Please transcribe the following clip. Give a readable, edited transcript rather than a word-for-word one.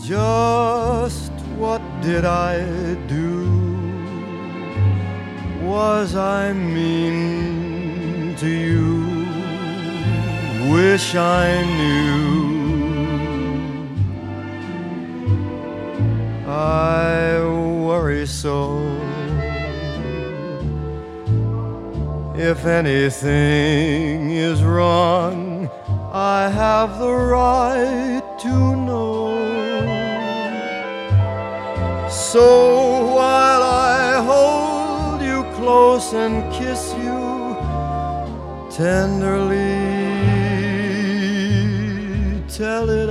Just what did I do? Was I mean to you? Wish I knew. I worry so. If anything is wrong, I have the right to know. So while I hold you close and kiss you tenderly, tell it